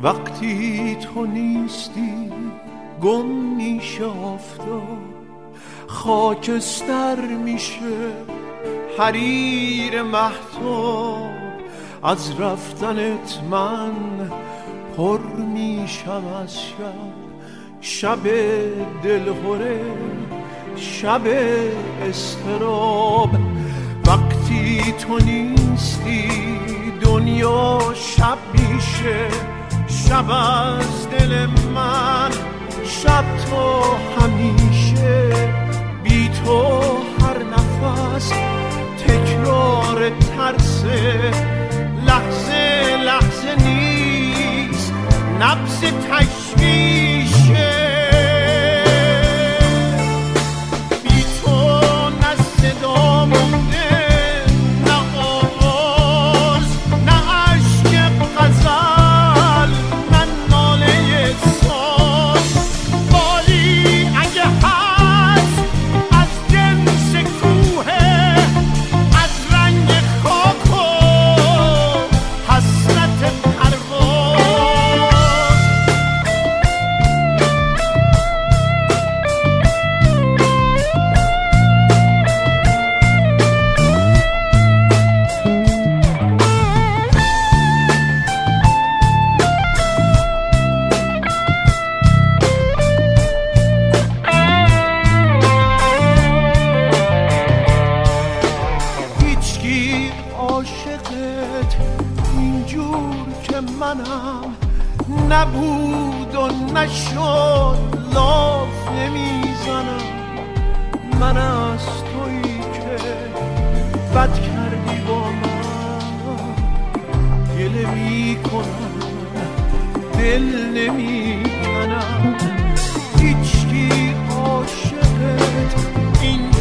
وقتی تو نیستی گم میشه آفتاب، خاکستر میشه حریر مهتاب. از رفتنت من پر میشم از شب دلهوره، شب اضطراب. وقتی تو نیستی دنیا شب میشه، شب از دل من، شب تو همیشه. بی تو هر نفس تکرار ترسه، لحظه لحظه نیست نبض تشویشه. بی تو نه صدا مونده، نه آواز، نه عشق غزل، نه ناله ساز. بالی اگه هست از جنس کوهه، از رنگ خاک و حسرت پرواز. هیچکی عاشقت اینجور که منم نبود و نشد، لاف نمیزنم. من از تویی که بد کردی با من گله میکنم، دل نمیکنم. هیچکی عاشقت اینجور